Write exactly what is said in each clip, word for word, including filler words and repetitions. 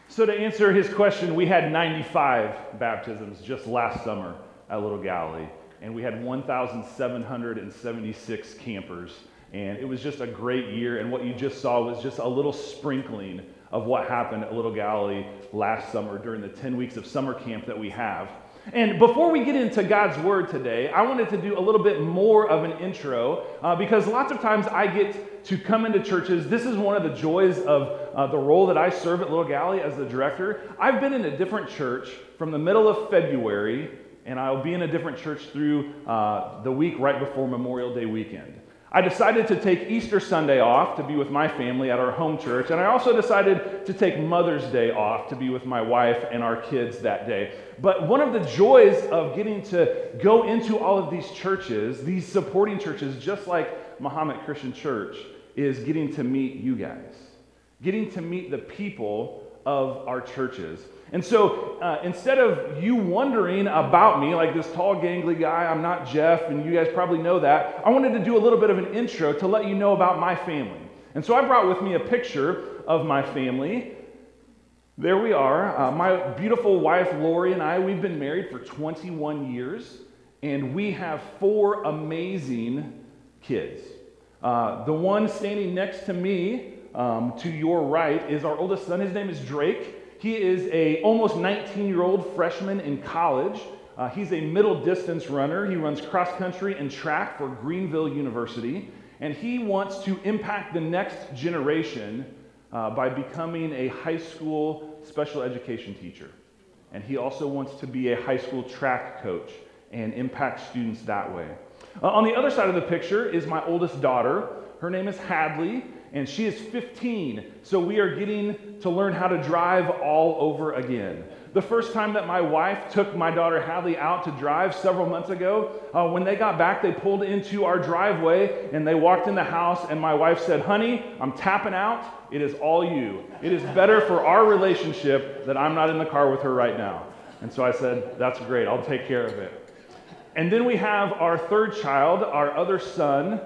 So to answer his question, we had ninety-five baptisms just last summer at Little Galilee, and we had one thousand seven hundred seventy-six campers, and it was just a great year, and what you just saw was just a little sprinkling of what happened at Little Galilee last summer during the ten weeks of summer camp that we have. And before we get into God's Word today, I wanted to do a little bit more of an intro uh, because lots of times I get to come into churches. This is one of the joys of uh, the role that I serve at Little Galilee as the director. I've been in a different church from the middle of February, and I'll be in a different church through uh, the week right before Memorial Day weekend. I decided to take Easter Sunday off to be with my family at our home church, and I also decided to take Mother's Day off to be with my wife and our kids that day. But one of the joys of getting to go into all of these churches, these supporting churches, just like Mahomet Christian Church, is getting to meet you guys, getting to meet the people of our churches. And so uh, instead of you wondering about me, like this tall, gangly guy, I'm not Jeff, and you guys probably know that, I wanted to do a little bit of an intro to let you know about my family. And so I brought with me a picture of my family. There we are. Uh, my beautiful wife, Lori, and I, we've been married for twenty-one years, and we have four amazing kids. Uh, the one standing next to me, um, to your right, is our oldest son. His name is Drake. He is a almost nineteen-year-old freshman in college. Uh, he's a middle distance runner. He runs cross country and track for Greenville University, and he wants to impact the next generation uh, by becoming a high school special education teacher. And he also wants to be a high school track coach and impact students that way. Uh, on the other side of the picture is my oldest daughter. Her name is Hadley, and she is fifteen, so we are getting to learn how to drive all over again. The first time that my wife took my daughter Hadley out to drive several months ago, uh, when they got back, they pulled into our driveway, and they walked in the house, and my wife said, "Honey, I'm tapping out. It is all you. It is better for our relationship that I'm not in the car with her right now." And so I said, "That's great. I'll take care of it." And then we have our third child, our other son.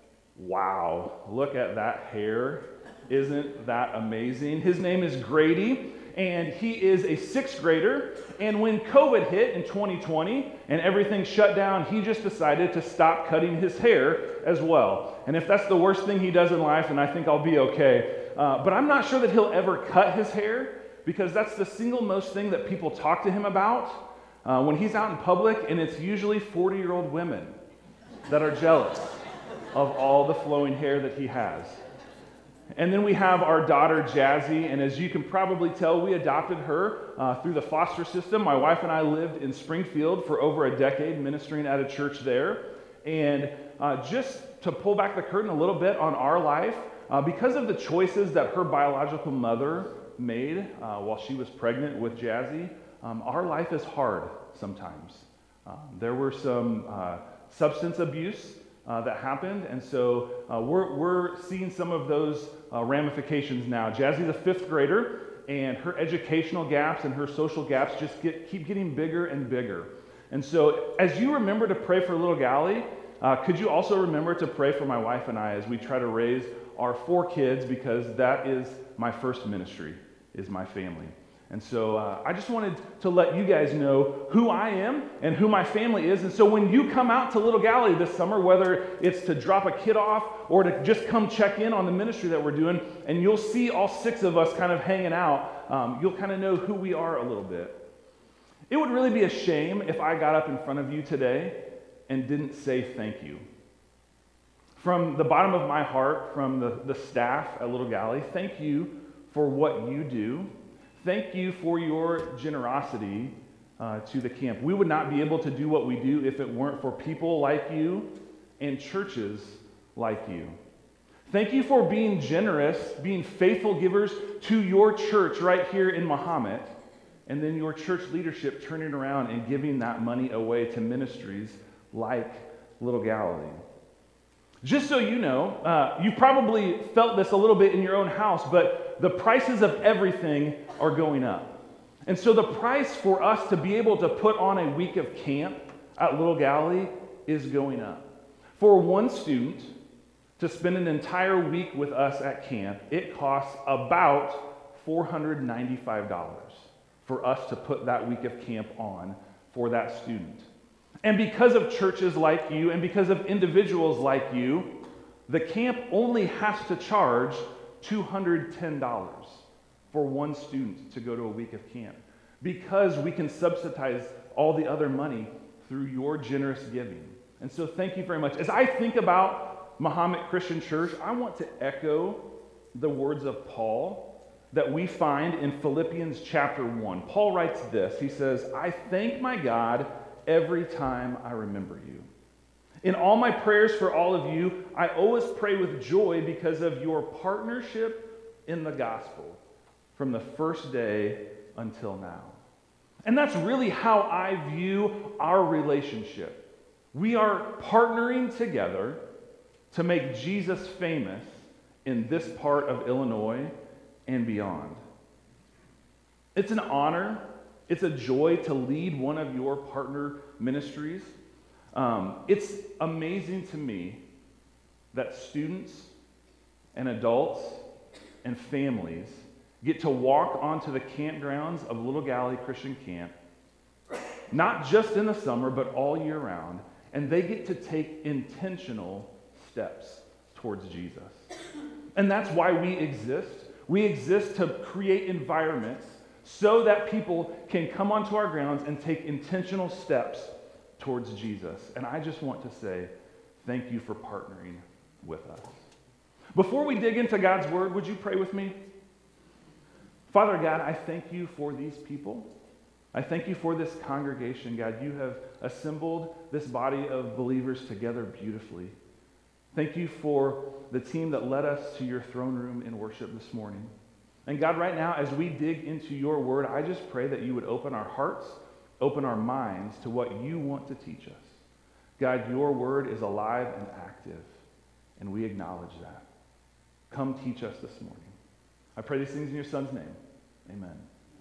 Wow, look at that hair. Isn't that amazing? His name is Grady, and he is a sixth grader. And when COVID hit in twenty twenty and everything shut down, he just decided to stop cutting his hair as well. And if that's the worst thing he does in life, then I think I'll be okay. Uh, but I'm not sure that he'll ever cut his hair, because that's the single most thing that people talk to him about uh, when he's out in public, and it's usually forty-year-old women that are jealous of all the flowing hair that he has. And then we have our daughter, Jazzy, and as you can probably tell, we adopted her uh, through the foster system. My wife and I lived in Springfield for over a decade, ministering at a church there. And uh, just to pull back the curtain a little bit on our life, uh, because of the choices that her biological mother made uh, while she was pregnant with Jazzy, um, our life is hard sometimes. Um, there were some uh, substance abuse Uh, that happened, and so uh, we're, we're seeing some of those uh, ramifications now. Jazzy's a fifth grader, and her educational gaps and her social gaps just get, keep getting bigger and bigger. And so as you remember to pray for Little Galilee, uh, could you also remember to pray for my wife and I as we try to raise our four kids, because that is my first ministry, is my family. And so uh, I just wanted to let you guys know who I am and who my family is. And so when you come out to Little Galilee this summer, whether it's to drop a kid off or to just come check in on the ministry that we're doing, and you'll see all six of us kind of hanging out, um, you'll kind of know who we are a little bit. It would really be a shame if I got up in front of you today and didn't say thank you. From the bottom of my heart, from the, the staff at Little Galilee, thank you for what you do. Thank you for your generosity uh, to the camp. We would not be able to do what we do if it weren't for people like you and churches like you. Thank you for being generous, being faithful givers to your church right here in Mahomet, and then your church leadership turning around and giving that money away to ministries like Little Galilee. Just so you know, uh, you probably felt this a little bit in your own house, but the prices of everything are going up. And so the price for us to be able to put on a week of camp at Little Galilee is going up. For one student to spend an entire week with us at camp, it costs about four hundred ninety-five dollars for us to put that week of camp on for that student. And because of churches like you and because of individuals like you, the camp only has to charge two hundred ten dollars for one student to go to a week of camp, because we can subsidize all the other money through your generous giving. And so thank you very much. As I think about Mahomet Christian Church, I want to echo the words of Paul that we find in Philippians chapter one. Paul writes this. He says, "I thank my God every time I remember you. In all my prayers for all of you, I always pray with joy because of your partnership in the gospel from the first day until now." And that's really how I view our relationship. We are partnering together to make Jesus famous in this part of Illinois and beyond. It's an honor, it's a joy to lead one of your partner ministries. Um, it's amazing to me that students and adults and families get to walk onto the campgrounds of Little Galilee Christian Camp, not just in the summer, but all year round, and they get to take intentional steps towards Jesus. And that's why we exist. We exist to create environments so that people can come onto our grounds and take intentional steps towards Jesus. And I just want to say thank you for partnering with us. Before we dig into God's word, would you pray with me? Father God, I thank you for these people. I thank you for this congregation, God. You have assembled this body of believers together beautifully. Thank you for the team that led us to your throne room in worship this morning. And God, right now, as we dig into your word, I just pray that you would open our hearts, open our minds to what you want to teach us. God, your word is alive and active, and we acknowledge that. Come teach us this morning. I pray these things in your Son's name. Amen.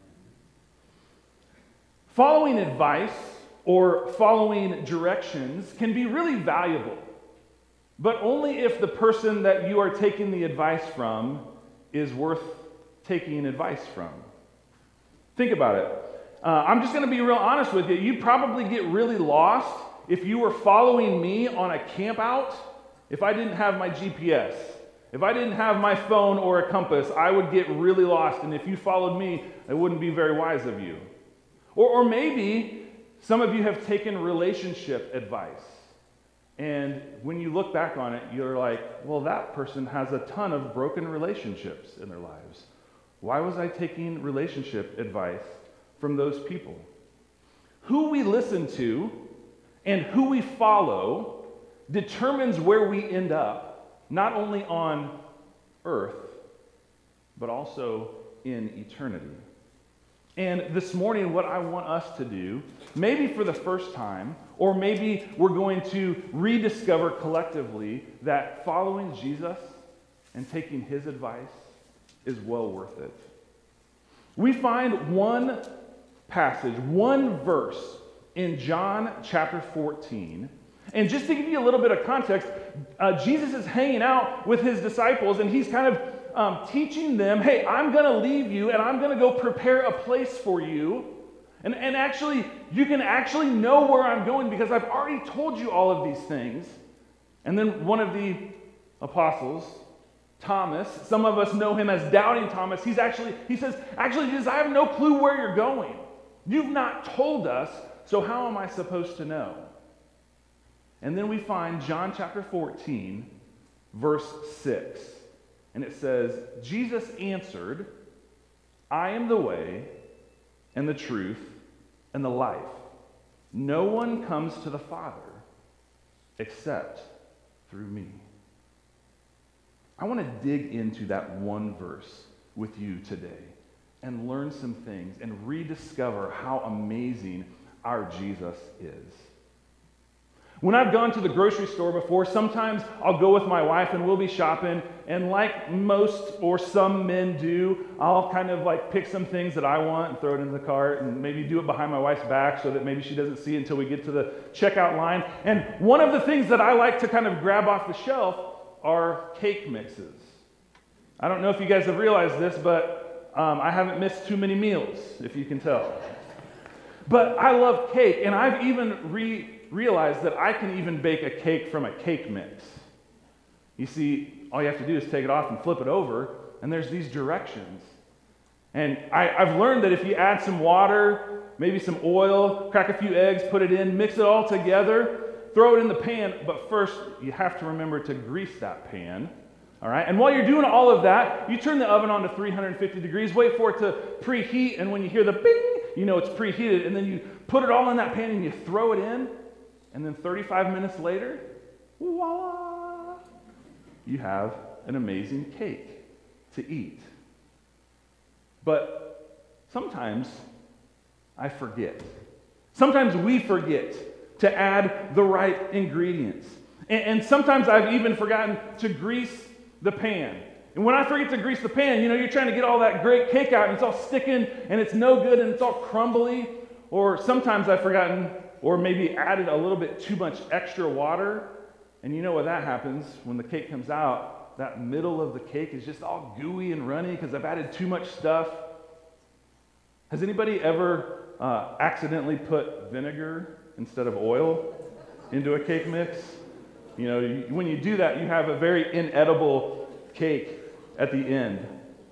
Following advice or following directions can be really valuable, but only if the person that you are taking the advice from is worth taking advice from. Think about it. Uh, I'm just going to be real honest with you. You'd probably get really lost if you were following me on a camp out if I didn't have my G P S. If I didn't have my phone or a compass, I would get really lost. And if you followed me, it wouldn't be very wise of you. Or, or maybe some of you have taken relationship advice. And when you look back on it, you're like, well, that person has a ton of broken relationships in their lives. Why was I taking relationship advice from those people? Who we listen to and who we follow determines where we end up, not only on earth, but also in eternity. And this morning, what I want us to do, maybe for the first time, or maybe we're going to rediscover collectively that following Jesus and taking his advice is well worth it. We find one passage, one verse in John chapter fourteen. And just to give you a little bit of context, uh, Jesus is hanging out with his disciples, and he's kind of um, teaching them, hey, I'm going to leave you, and I'm going to go prepare a place for you. And, and actually, you can actually know where I'm going because I've already told you all of these things. And then one of the apostles, Thomas, some of us know him as Doubting Thomas, he's actually, he says, actually, Jesus, I have no clue where you're going. You've not told us, so how am I supposed to know? And then we find John chapter fourteen, verse six. And it says, Jesus answered, I am the way and the truth and the life. No one comes to the Father except through me. I want to dig into that one verse with you today and learn some things and rediscover how amazing our Jesus is. When I've gone to the grocery store before, sometimes I'll go with my wife and we'll be shopping, and like most or some men do, I'll kind of like pick some things that I want and throw it in the cart and maybe do it behind my wife's back so that maybe she doesn't see it until we get to the checkout line. And one of the things that I like to kind of grab off the shelf are cake mixes. I don't know if you guys have realized this, but Um, I haven't missed too many meals, if you can tell. But I love cake, and I've even re- realized that I can even bake a cake from a cake mix. You see, all you have to do is take it off and flip it over, and there's these directions. And I, I've learned that if you add some water, maybe some oil, crack a few eggs, put it in, mix it all together, throw it in the pan, but first you have to remember to grease that pan. All right, and while you're doing all of that, you turn the oven on to three hundred fifty degrees, wait for it to preheat, and when you hear the bing, you know it's preheated, and then you put it all in that pan and you throw it in, and then thirty-five minutes later, voila, you have an amazing cake to eat. But sometimes I forget. Sometimes we forget to add the right ingredients. And, and sometimes I've even forgotten to grease the pan. And when I forget to grease the pan, you know, you're trying to get all that great cake out and it's all sticking and it's no good and it's all crumbly. Or sometimes I've forgotten or maybe added a little bit too much extra water. And you know what that happens when the cake comes out, that middle of the cake is just all gooey and runny because I've added too much stuff. Has anybody ever uh, accidentally put vinegar instead of oil into a cake mix? You know, you, when you do that, you have a very inedible cake at the end.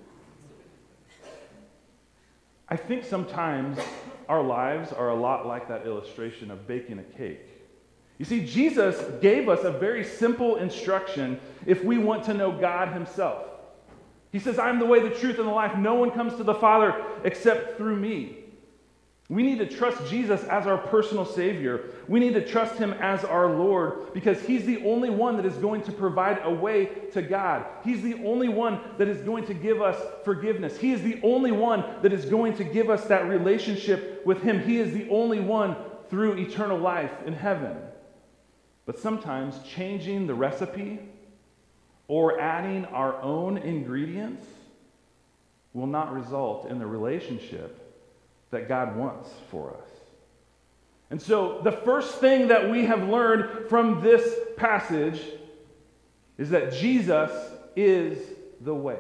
I think sometimes our lives are a lot like that illustration of baking a cake. You see, Jesus gave us a very simple instruction if we want to know God himself. He says, I'm the way, the truth, and the life. No one comes to the Father except through me. We need to trust Jesus as our personal Savior. We need to trust him as our Lord because he's the only one that is going to provide a way to God. He's the only one that is going to give us forgiveness. He is the only one that is going to give us that relationship with him. He is the only one through eternal life in heaven. But sometimes changing the recipe or adding our own ingredients will not result in the relationship that God wants for us. And so the first thing that we have learned from this passage is that Jesus is the way.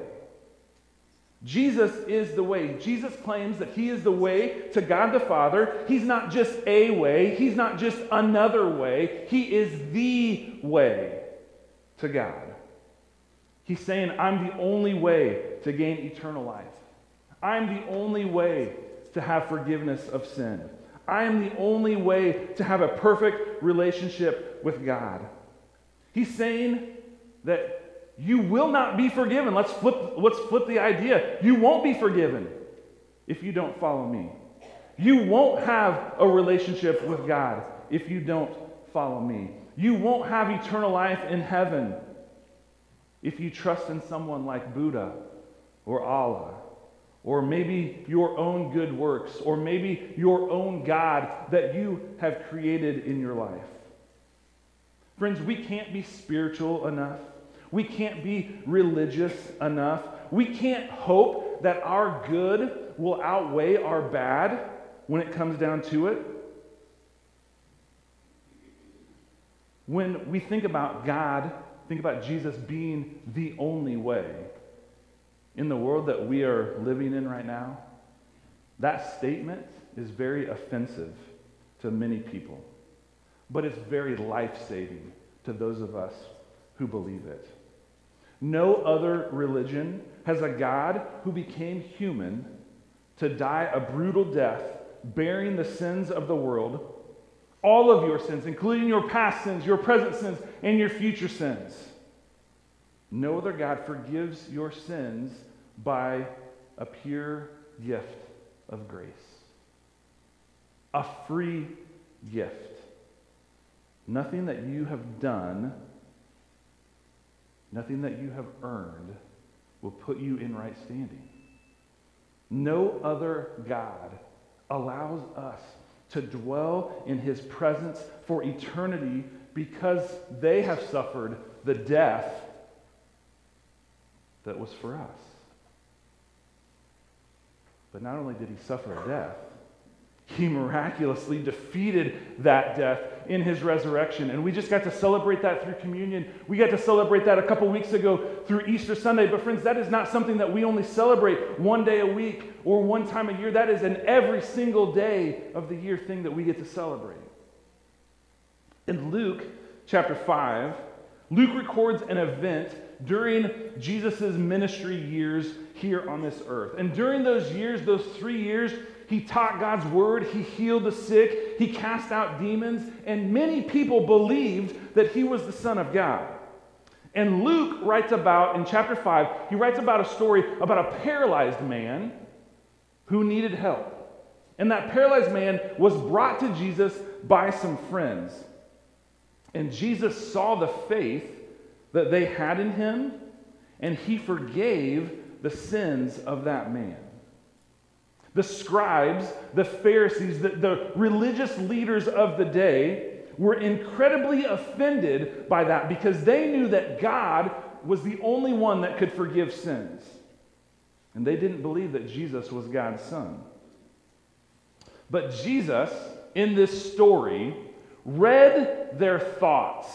Jesus is the way. Jesus claims that he is the way to God the Father. He's not just a way. He's not just another way. He is the way to God. He's saying, I'm the only way to gain eternal life. I'm the only way to have forgiveness of sin. I am the only way to have a perfect relationship with God. He's saying that you will not be forgiven. Let's flip, let's flip the idea. You won't be forgiven if you don't follow me. You won't have a relationship with God if you don't follow me. You won't have eternal life in heaven if you trust in someone like Buddha or Allah, or maybe your own good works, or maybe your own God that you have created in your life. Friends, we can't be spiritual enough. We can't be religious enough. We can't hope that our good will outweigh our bad when it comes down to it. When we think about God, think about Jesus being the only way in the world that we are living in right now, that statement is very offensive to many people, but it's very life-saving to those of us who believe it. No other religion has a God who became human to die a brutal death, bearing the sins of the world, all of your sins, including your past sins, your present sins, and your future sins. No other God forgives your sins by a pure gift of grace. A free gift. Nothing that you have done, nothing that you have earned will put you in right standing. No other God allows us to dwell in his presence for eternity because they have suffered the death that was for us. But not only did he suffer a death, He miraculously defeated that death in his resurrection. And we just got to celebrate that through communion. We got to celebrate that a couple weeks ago through Easter Sunday. But friends, that is not something that we only celebrate one day a week or one time a year. That is an every single day of the year thing that we get to celebrate. In Luke chapter five, Luke records an event during Jesus' ministry years here on this earth. And during those years, those three years, he taught God's word, he healed the sick, he cast out demons, and many people believed that he was the Son of God. And Luke writes about, in chapter five, he writes about a story about a paralyzed man who needed help. And that paralyzed man was brought to Jesus by some friends. And Jesus saw the faith that they had in him, and he forgave the sins of that man. The scribes, the Pharisees, the, the religious leaders of the day were incredibly offended by that because they knew that God was the only one that could forgive sins. And they didn't believe that Jesus was God's son. But Jesus, in this story, read their thoughts.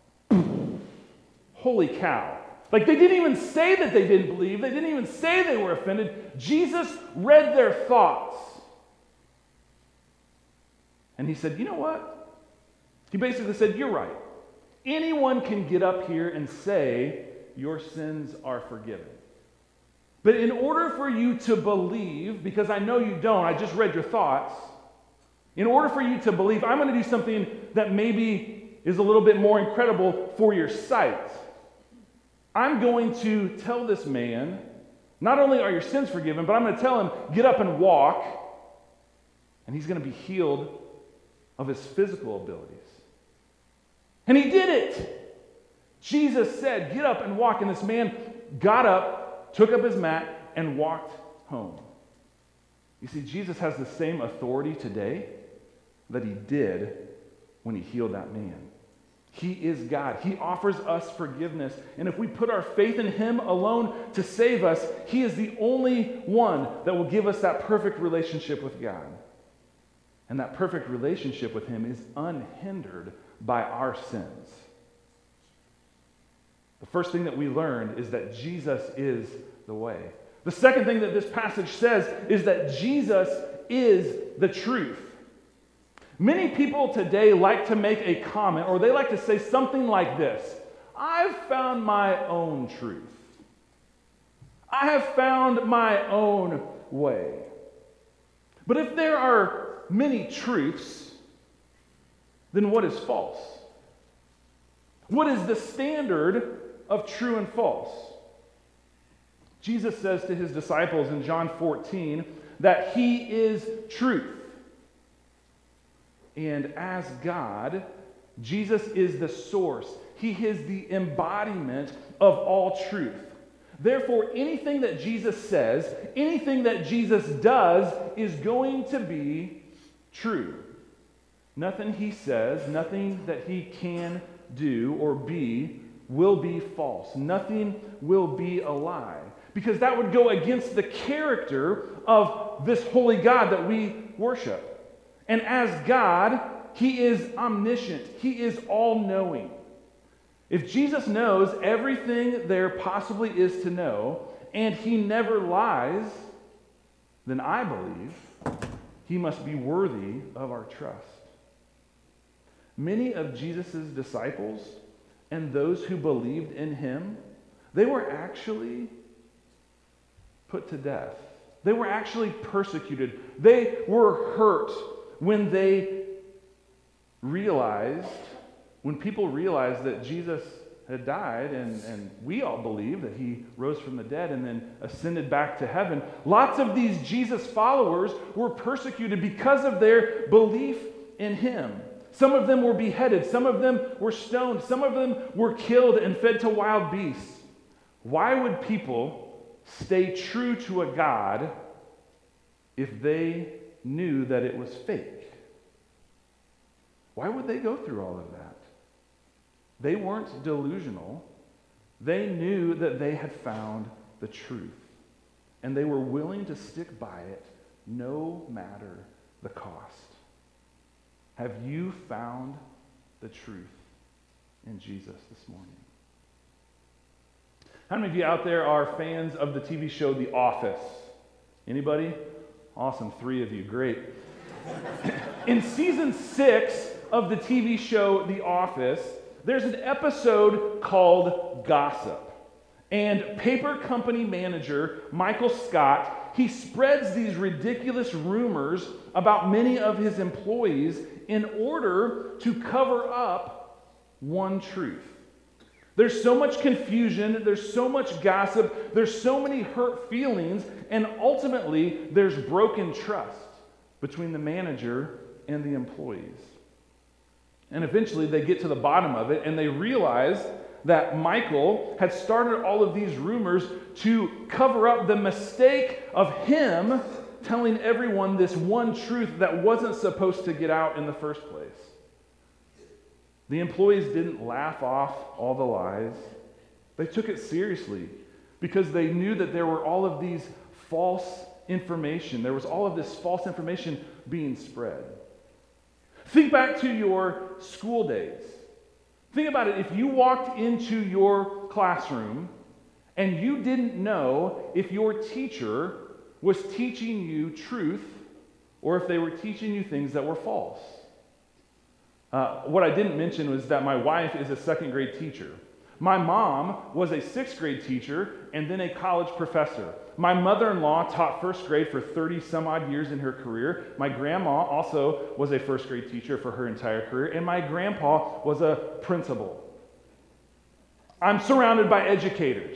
Holy cow. Like, they didn't even say that they didn't believe. They didn't even say they were offended. Jesus read their thoughts. And he said, you know what? He basically said, you're right. Anyone can get up here and say your sins are forgiven. But in order for you to believe, because I know you don't, I just read your thoughts. In order for you to believe, I'm going to do something that maybe is a little bit more incredible for your sight. I'm going to tell this man, not only are your sins forgiven, but I'm going to tell him, get up and walk, and he's going to be healed of his physical abilities. And he did it. Jesus said, get up and walk, and this man got up, took up his mat, and walked home. You see, Jesus has the same authority today that he did when he healed that man. He is God. He offers us forgiveness. And if we put our faith in him alone to save us, he is the only one that will give us that perfect relationship with God. And that perfect relationship with him is unhindered by our sins. The first thing that we learned is that Jesus is the way. The second thing that this passage says is that Jesus is the truth. Many people today like to make a comment, or they like to say something like this: I've found my own truth. I have found my own way. But if there are many truths, then what is false? What is the standard of true and false? Jesus says to his disciples in John fourteen that he is truth. And as God, Jesus is the source. He is the embodiment of all truth. Therefore, anything that Jesus says, anything that Jesus does is going to be true. Nothing he says, nothing that he can do or be will be false. Nothing will be a lie. Because that would go against the character of this holy God that we worship. And as God, he is omniscient. He is all-knowing. If Jesus knows everything there possibly is to know, and he never lies, then I believe he must be worthy of our trust. Many of Jesus' disciples and those who believed in him, they were actually put to death. They were actually persecuted. They were hurt when they realized, when people realized that Jesus had died, and, and we all believe that he rose from the dead and then ascended back to heaven. Lots of these Jesus followers were persecuted because of their belief in him. Some of them were beheaded. Some of them were stoned. Some of them were killed and fed to wild beasts. Why would people stay true to a God if they knew that it was fake? Why would they go through all of that? They weren't delusional. They knew that they had found the truth, and they were willing to stick by it no matter the cost. Have you found the truth in Jesus this morning? How many of you out there are fans of the T V show The Office? Anybody? Awesome, three of you, great. In season six of the T V show The Office, there's an episode called Gossip. And paper company manager Michael Scott, he spreads these ridiculous rumors about many of his employees in order to cover up one truth. There's so much confusion, there's so much gossip, there's so many hurt feelings, and ultimately there's broken trust between the manager and the employees. And eventually they get to the bottom of it and they realize that Michael had started all of these rumors to cover up the mistake of him telling everyone this one truth that wasn't supposed to get out in the first place. The employees didn't laugh off all the lies. They took it seriously because they knew that there were all of these false information. There was all of this false information being spread. Think back to your school days. Think about it. If you walked into your classroom and you didn't know if your teacher was teaching you truth or if they were teaching you things that were false. Uh, what I didn't mention was that my wife is a second grade teacher. My mom was a sixth grade teacher and then a college professor. My mother-in-law taught first grade for thirty some odd years in her career. My grandma also was a first grade teacher for her entire career. And my grandpa was a principal. I'm surrounded by educators.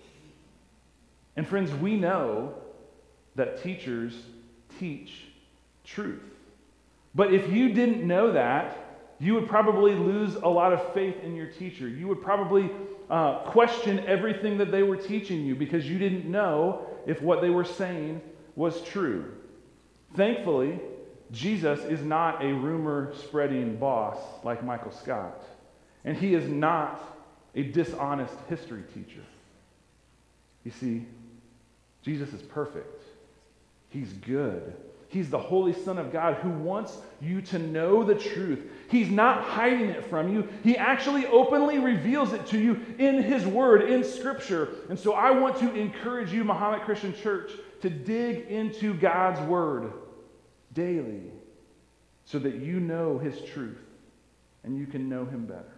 And friends, we know that teachers teach truth. But if you didn't know that, you would probably lose a lot of faith in your teacher. You would probably uh, question everything that they were teaching you because you didn't know if what they were saying was true. Thankfully, Jesus is not a rumor-spreading boss like Michael Scott, and he is not a dishonest history teacher. You see, Jesus is perfect. He's good. He's the Holy Son of God who wants you to know the truth. He's not hiding it from you. He actually openly reveals it to you in His Word, in Scripture. And so I want to encourage you, Mahomet Christian Church, to dig into God's Word daily so that you know His truth and you can know Him better.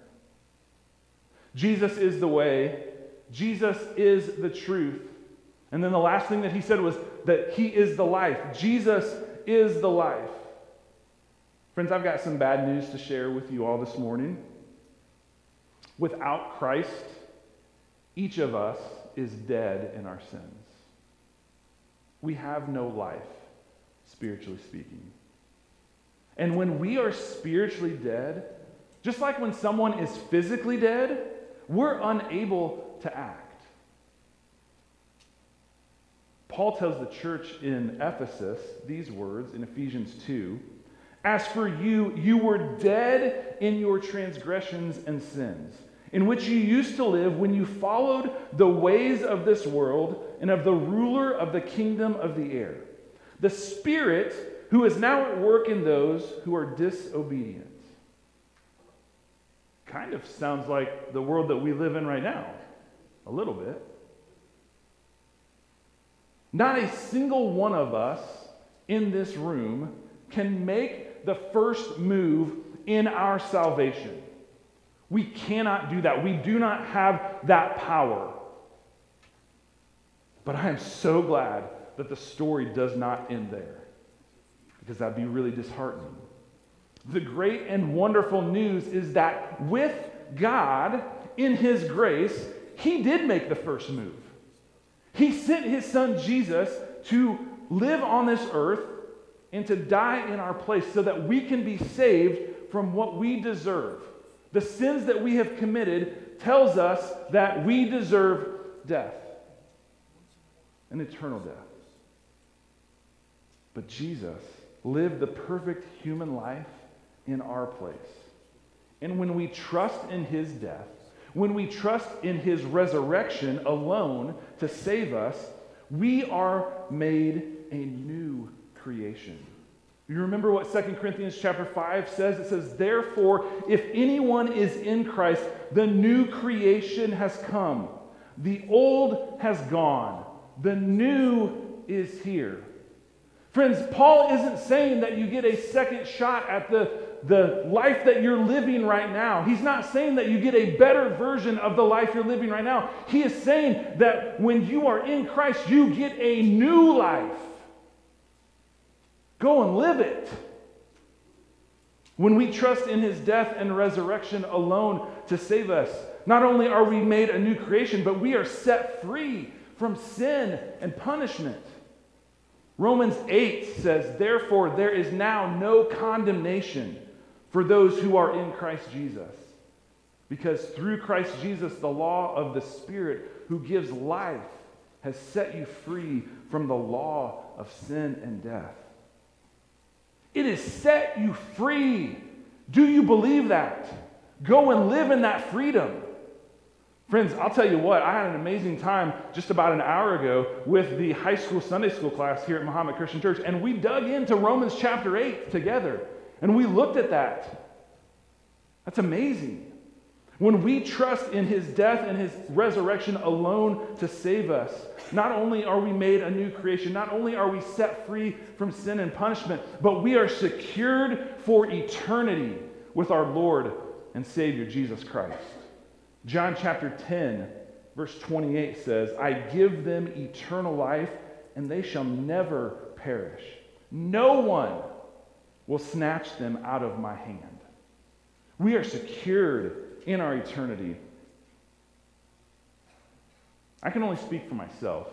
Jesus is the way. Jesus is the truth. And then the last thing that he said was that he is the life. Jesus is the life. Friends, I've got some bad news to share with you all this morning. Without Christ, each of us is dead in our sins. We have no life, spiritually speaking. And when we are spiritually dead, just like when someone is physically dead, we're unable to act. Paul tells the church in Ephesus these words in Ephesians two. As for you, you were dead in your transgressions and sins, in which you used to live when you followed the ways of this world and of the ruler of the kingdom of the air, the Spirit who is now at work in those who are disobedient. Kind of sounds like the world that we live in right now, a little bit. Not a single one of us in this room can make the first move in our salvation. We cannot do that. We do not have that power. But I am so glad that the story does not end there, because that'd be really disheartening. The great and wonderful news is that with God, in His grace, He did make the first move. He sent His Son Jesus to live on this earth and to die in our place so that we can be saved from what we deserve. The sins that we have committed tells us that we deserve death, an eternal death. But Jesus lived the perfect human life in our place. And when we trust in His death, when we trust in His resurrection alone to save us, we are made a new creation. You remember what Second Corinthians chapter five says? It says, therefore, if anyone is in Christ, the new creation has come. The old has gone. The new is here. Friends, Paul isn't saying that you get a second shot at the, the life that you're living right now. He's not saying that you get a better version of the life you're living right now. He is saying that when you are in Christ, you get a new life. Go and live it. When we trust in his death and resurrection alone to save us, not only are we made a new creation, but we are set free from sin and punishment. Romans eight says, therefore, there is now no condemnation for those who are in Christ Jesus. Because through Christ Jesus, the law of the Spirit who gives life has set you free from the law of sin and death. It has set you free. Do you believe that? Go and live in that freedom. Friends, I'll tell you what, I had an amazing time just about an hour ago with the high school Sunday school class here at Muhammad Christian Church, and we dug into Romans chapter eight together, and we looked at that. That's amazing. When we trust in his death and his resurrection alone to save us, not only are we made a new creation, not only are we set free from sin and punishment, but we are secured for eternity with our Lord and Savior, Jesus Christ. John chapter ten, verse twenty-eight says, I give them eternal life, and they shall never perish. No one will snatch them out of my hand. We are secured in our eternity. I can only speak for myself,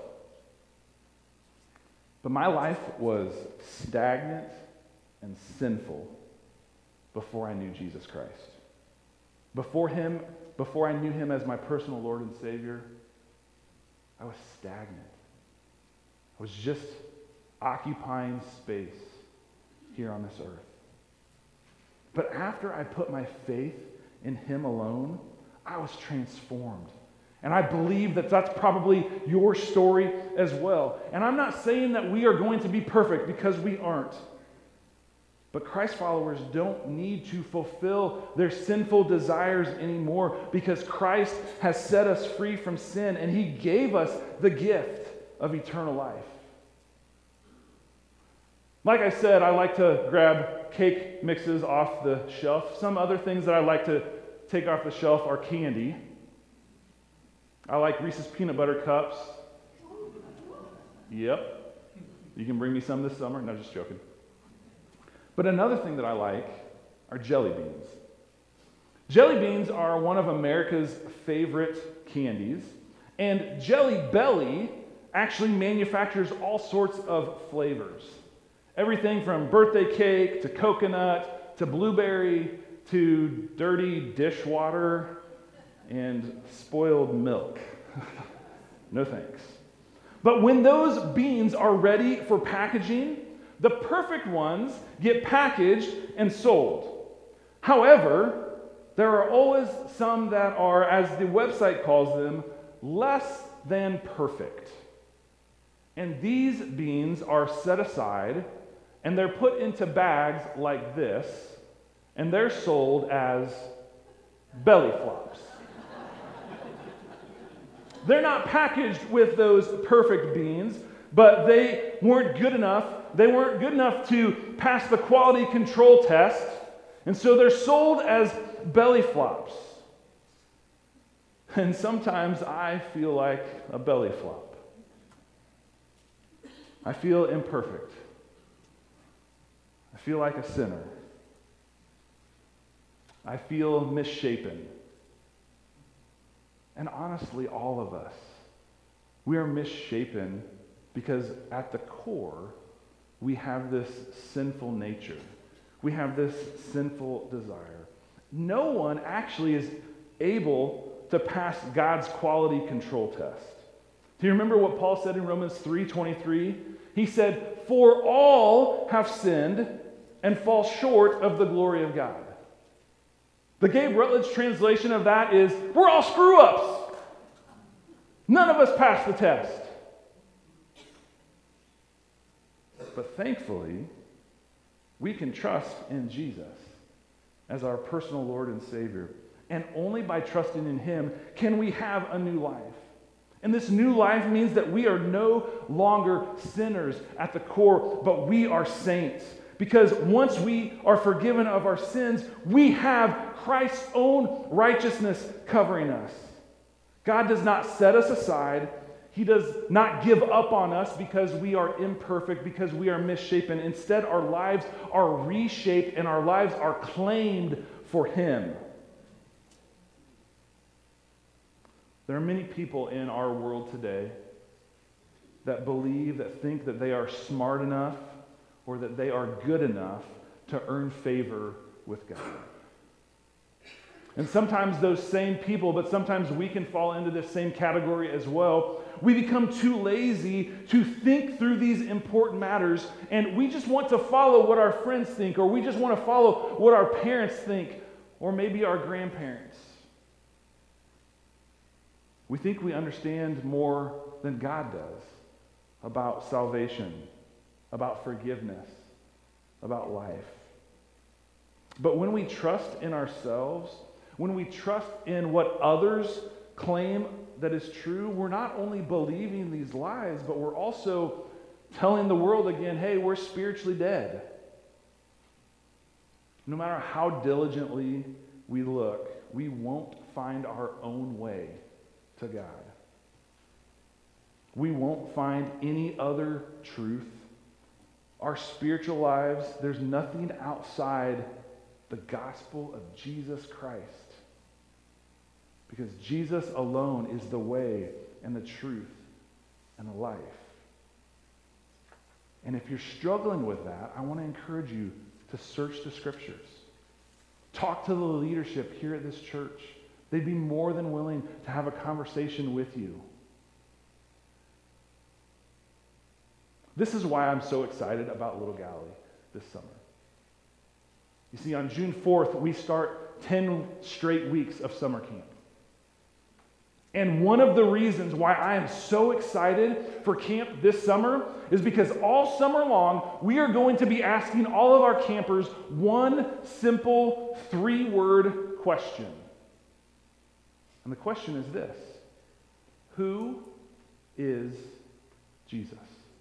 but my life was stagnant and sinful before I knew Jesus Christ. Before him, before I knew him as my personal Lord and Savior, I was stagnant. I was just occupying space here on this earth. But after I put my faith in him alone, I was transformed. And I believe that that's probably your story as well. And I'm not saying that we are going to be perfect, because we aren't. But Christ followers don't need to fulfill their sinful desires anymore, because Christ has set us free from sin, and he gave us the gift of eternal life. Like I said, I like to grab cake mixes off the shelf. Some other things that I like to take off the shelf are candy. I like Reese's peanut butter cups. Yep. You can bring me some this summer. No, just joking. But another thing that I like are jelly beans. Jelly beans are one of America's favorite candies. And Jelly Belly actually manufactures all sorts of flavors. Everything from birthday cake to coconut to blueberry to dirty dishwater and spoiled milk. No thanks. But when those beans are ready for packaging, the perfect ones get packaged and sold. However, there are always some that are, as the website calls them, less than perfect. And these beans are set aside, and they're put into bags like this, and they're sold as belly flops. They're not packaged with those perfect beans, but they weren't good enough. They weren't good enough to pass the quality control test, and so they're sold as belly flops. And sometimes I feel like a belly flop. I feel imperfect. I feel like a sinner. I feel misshapen. And honestly, all of us, we are misshapen because at the core, we have this sinful nature. We have this sinful desire. No one actually is able to pass God's quality control test. Do you remember what Paul said in Romans three twenty-three? He said, "For all have sinned and fall short of the glory of God." The Gabe Rutledge translation of that is, we're all screw-ups. None of us pass the test. But thankfully, We can trust in Jesus as our personal Lord and Savior. And only by trusting in him can we have a new life. And this new life means that we are no longer sinners at the core, but we are saints. Because once we are forgiven of our sins, we have Christ's own righteousness covering us. God does not set us aside. He does not give up on us because we are imperfect, because we are misshapen. Instead, our lives are reshaped and our lives are claimed for him. There are many people in our world today that believe, that think that they are smart enough or that they are good enough to earn favor with God. And sometimes those same people, but sometimes we can fall into this same category as well. We become too lazy to think through these important matters, and we just want to follow what our friends think, or we just want to follow what our parents think, or maybe our grandparents. We think we understand more than God does about salvation, about forgiveness, about life. But when we trust in ourselves, when we trust in what others claim that is true, we're not only believing these lies, but we're also telling the world again, hey, we're spiritually dead. No matter how diligently we look, we won't find our own way to God. We won't find any other truth. Our spiritual lives, there's nothing outside the gospel of Jesus Christ. Because Jesus alone is the way and the truth and the life. And if you're struggling with that, I want to encourage you to search the scriptures. Talk to the leadership here at this church. They'd be more than willing to have a conversation with you. This is why I'm so excited about Little Galilee this summer. You see, on June fourth, we start ten straight weeks of summer camp. And one of the reasons why I am so excited for camp this summer is because all summer long, we are going to be asking all of our campers one simple three-word question. And the question is this: who is Jesus?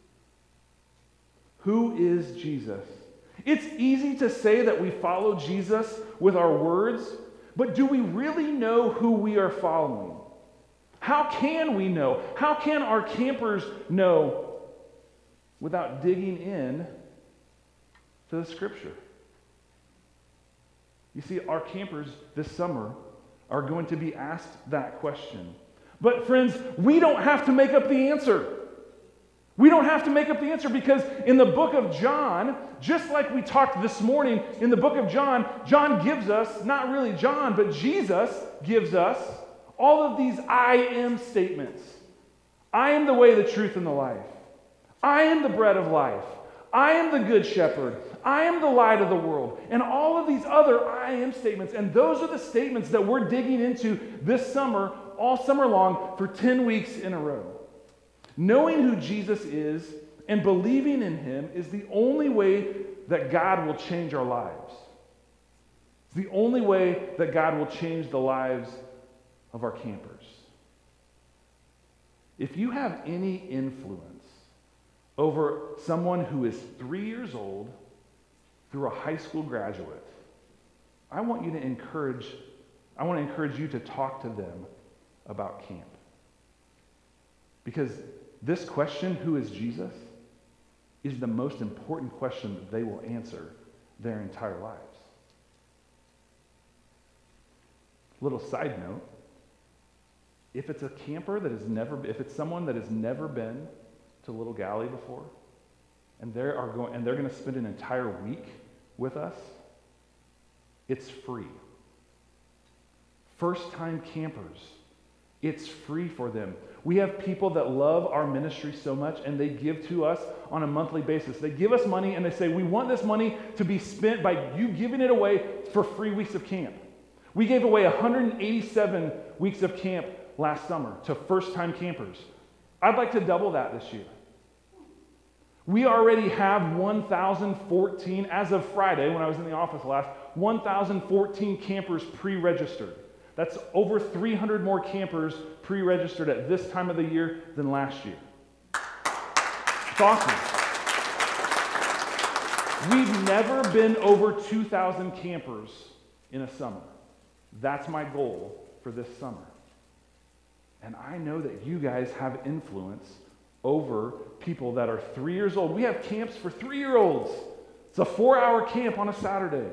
Who is Jesus? It's easy to say that we follow Jesus with our words, but do we really know who we are following? How can we know? How can our campers know without digging in to the scripture? You see, our campers this summer are going to be asked that question. But friends, we don't have to make up the answer. We don't have to make up the answer, because in the book of John, just like we talked this morning, in the book of John, John gives us, not really John, but Jesus gives us all of these I am statements. I am the way, the truth, and the life. I am the bread of life. I am the good shepherd. I am the light of the world. And all of these other I am statements. And those are the statements that we're digging into this summer, all summer long, for ten weeks in a row. Knowing who Jesus is and believing in him is the only way that God will change our lives. It's the only way that God will change the lives of our campers. If you have any influence over someone who is three years old through a high school graduate, I want you to encourage, I want to encourage you to talk to them about camp. Because this question, who is Jesus, is the most important question that they will answer their entire lives. Little side note, if it's a camper that has never, if it's someone that has never been to Little Galilee before, and they are going, and they're going to spend an entire week with us, it's free. First-time campers, it's free for them. We have people that love our ministry so much, and they give to us on a monthly basis. They give us money, and they say, we want this money to be spent by you giving it away for free weeks of camp. We gave away one hundred eighty-seven weeks of camp last summer to first-time campers. I'd like to double that this year. We already have one thousand fourteen, as of Friday when I was in the office last, one thousand fourteen campers pre-registered. That's over three hundred more campers pre-registered at this time of the year than last year. It's awesome. We've never been over two thousand campers in a summer. That's my goal for this summer. And I know that you guys have influence over people that are three years old. We have camps for three-year-olds. It's a four-hour camp on a Saturday.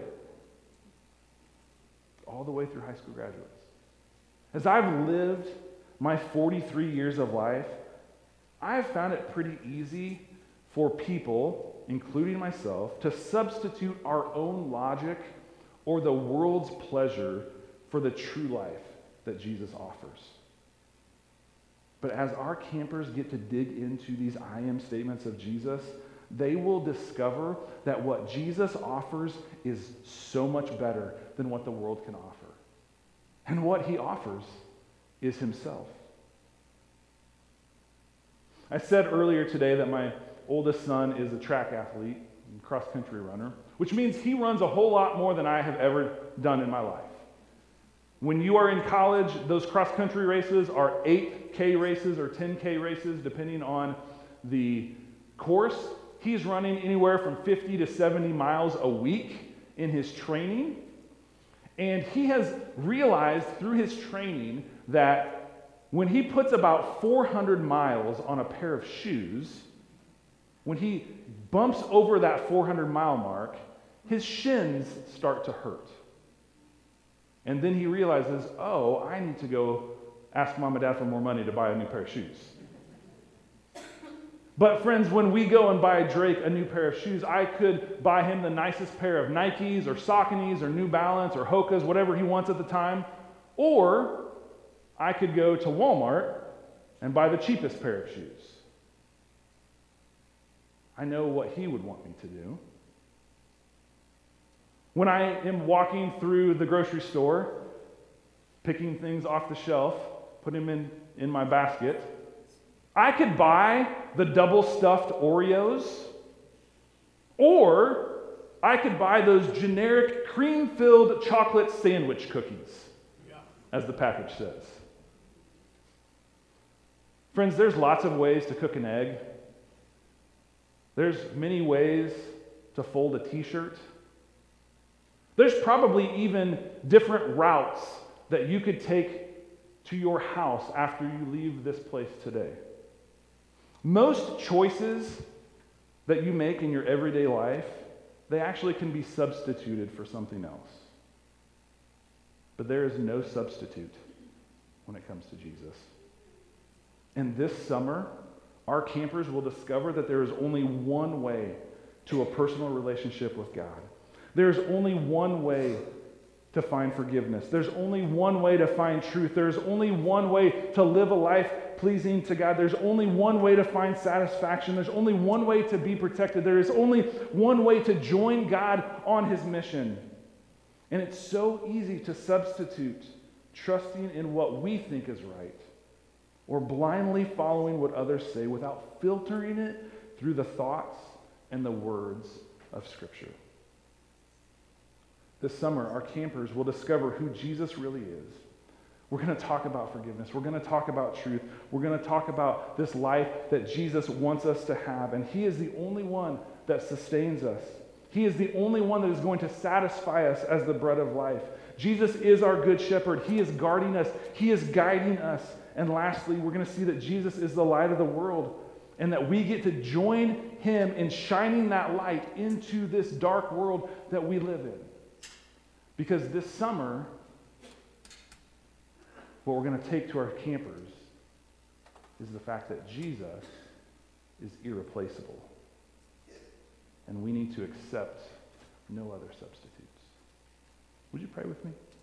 All the way through high school graduates. As I've lived my forty-three years of life, I've found it pretty easy for people, including myself, to substitute our own logic or the world's pleasure for the true life that Jesus offers. But as our campers get to dig into these I am statements of Jesus, they will discover that what Jesus offers is so much better than what the world can offer. And what he offers is himself. I said earlier today that my oldest son is a track athlete and cross-country runner, which means he runs a whole lot more than I have ever done in my life. When you are in college, those cross-country races are eight K races or ten K races, depending on the course. He's running anywhere from fifty to seventy miles a week in his training. And he has realized through his training that when he puts about four hundred miles on a pair of shoes, when he bumps over that four hundred mile mark, his shins start to hurt. And then he realizes, oh, I need to go ask mom and dad for more money to buy a new pair of shoes. But friends, when we go and buy Drake a new pair of shoes, I could buy him the nicest pair of Nikes or Sauconys or New Balance or Hoka's, whatever he wants at the time. Or I could go to Walmart and buy the cheapest pair of shoes. I know what he would want me to do. When I am walking through the grocery store, picking things off the shelf, putting them in, in my basket, I could buy the double-stuffed Oreos, or I could buy those generic cream-filled chocolate sandwich cookies, yeah, as the package says. Friends, there's lots of ways to cook an egg. There's many ways to fold a t-shirt. There's probably even different routes that you could take to your house after you leave this place today. Most choices that you make in your everyday life, they actually can be substituted for something else. But there is no substitute when it comes to Jesus. And this summer, our campers will discover that there is only one way to a personal relationship with God. There's only one way to find forgiveness. There's only one way to find truth. There's only one way to live a life pleasing to God. There's only one way to find satisfaction. There's only one way to be protected. There is only one way to join God on his mission. And it's so easy to substitute trusting in what we think is right or blindly following what others say without filtering it through the thoughts and the words of Scripture. This summer, our campers will discover who Jesus really is. We're going to talk about forgiveness. We're going to talk about truth. We're going to talk about this life that Jesus wants us to have. And he is the only one that sustains us. He is the only one that is going to satisfy us as the bread of life. Jesus is our good shepherd. He is guarding us. He is guiding us. And lastly, we're going to see that Jesus is the light of the world and that we get to join him in shining that light into this dark world that we live in. Because this summer, what we're going to take to our campers is the fact that Jesus is irreplaceable. And we need to accept no other substitutes. Would you pray with me?